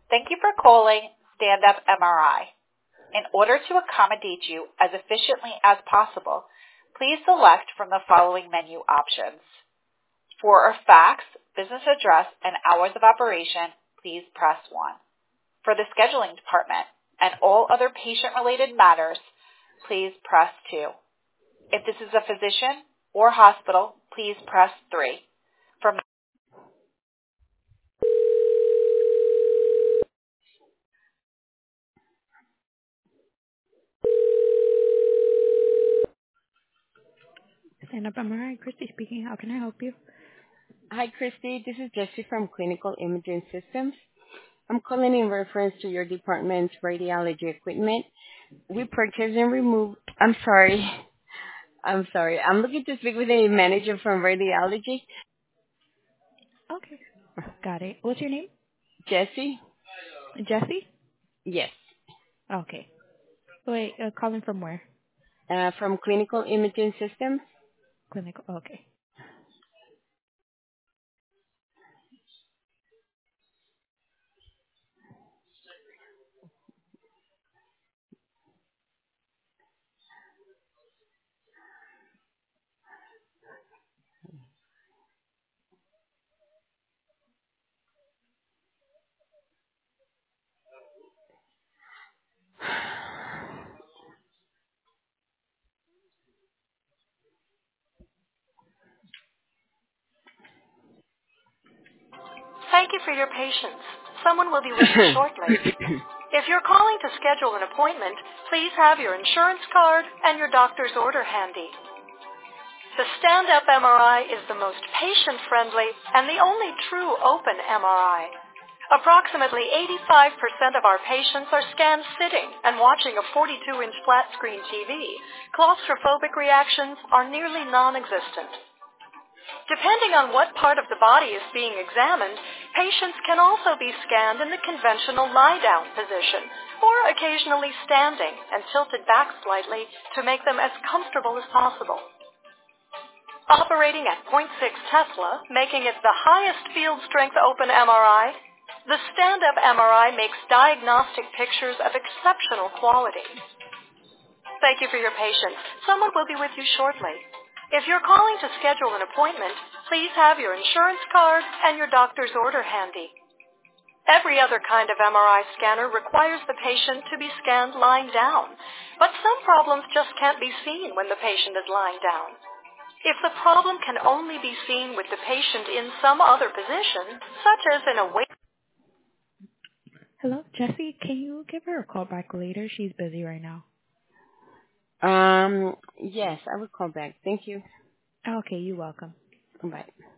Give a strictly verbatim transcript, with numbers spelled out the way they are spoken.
Thank you for calling Stand-Up M R I. In order to accommodate you as efficiently as possible, please select from the following menu options. For our fax, business address, and hours of operation, please press one. For the scheduling department and all other patient-related matters, please press two. If this is a physician or hospital, please press three. For Stand Up M R I, Christy speaking. How can I help you? Hi, Christy. This is Jessie from Clinical Imaging Systems. I'm calling in reference to your department's radiology equipment. We purchased and removed. I'm sorry. I'm sorry. I'm looking to speak with a manager from radiology. Okay. Got it. What's your name? Jessie? Jesse? Yes. Okay. Wait, uh, calling from where? Uh, from Clinical Imaging Systems. Clinical. Okay. Thank you for your patience. Someone will be with you shortly. If you're calling to schedule an appointment, please have your insurance card and your doctor's order handy. The stand-up M R I is the most patient-friendly and the only true open M R I. Approximately eighty-five percent of our patients are scanned sitting and watching a forty-two inch flat-screen T V. Claustrophobic reactions are nearly non-existent. Depending on what part of the body is being examined, patients can also be scanned in the conventional lie-down position, or occasionally standing and tilted back slightly to make them as comfortable as possible. Operating at zero point six Tesla, making it the highest field strength open M R I, the stand-up M R I makes diagnostic pictures of exceptional quality. Thank you for your patience. Someone will be with you shortly. If you're calling to schedule an appointment, please have your insurance card and your doctor's order handy. Every other kind of M R I scanner requires the patient to be scanned lying down, but some problems just can't be seen when the patient is lying down. If the problem can only be seen with the patient in some other position, such as in a wait. Hello, Jesse. Can you give her a call back later? She's busy right now. um, yes, I will call back. Thank you. Okay, you're welcome. Bye.